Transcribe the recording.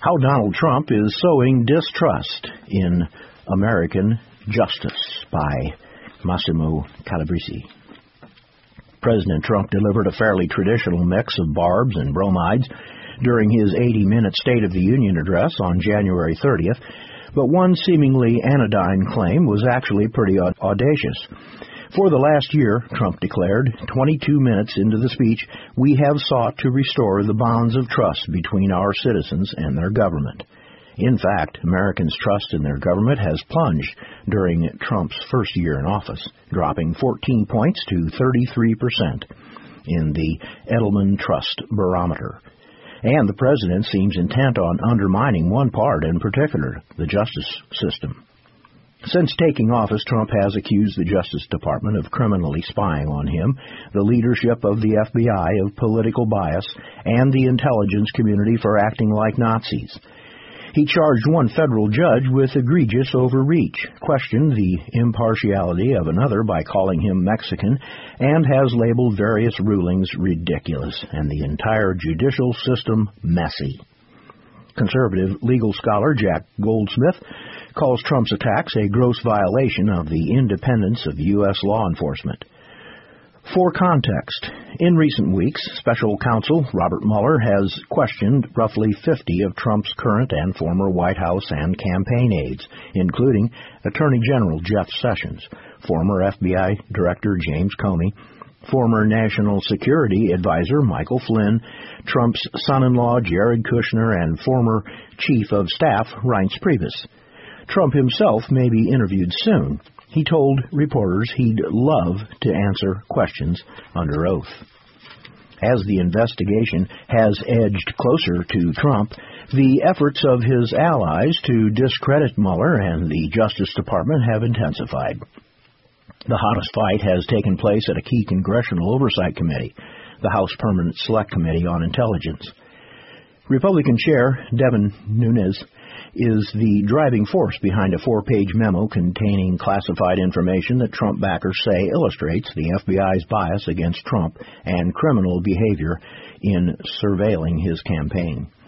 How Donald Trump is Sowing Distrust in American Justice by Massimo Calabrese. President Trump delivered a fairly traditional mix of barbs and bromides during his 80-minute State of the Union address on January 30th, but one seemingly anodyne claim was actually pretty audacious. For the last year, Trump declared, 22 minutes into the speech, we have sought to restore the bonds of trust between our citizens and their government. In fact, Americans' trust in their government has plunged during Trump's first year in office, dropping 14 points to 33% in the Edelman Trust Barometer. And the president seems intent on undermining one part in particular, the justice system. Since taking office, Trump has accused the Justice Department of criminally spying on him, the leadership of the FBI of political bias, and the intelligence community for acting like Nazis. He charged one federal judge with egregious overreach, questioned the impartiality of another by calling him Mexican, and has labeled various rulings ridiculous and the entire judicial system messy. Conservative legal scholar Jack Goldsmith calls Trump's attacks a gross violation of the independence of U.S. law enforcement. For context, in recent weeks, Special Counsel Robert Mueller has questioned roughly 50 of Trump's current and former White House and campaign aides, including Attorney General Jeff Sessions, former FBI Director James Comey, former National Security Advisor Michael Flynn, Trump's son-in-law Jared Kushner, and former Chief of Staff Reince Priebus. Trump himself may be interviewed soon. He told reporters he'd love to answer questions under oath. As the investigation has edged closer to Trump, the efforts of his allies to discredit Mueller and the Justice Department have intensified. The hottest fight has taken place at a key congressional oversight committee, the House Permanent Select Committee on Intelligence. Republican Chair Devin Nunes is the driving force behind a 4-page memo containing classified information that Trump backers say illustrates the FBI's bias against Trump and criminal behavior in surveilling his campaign.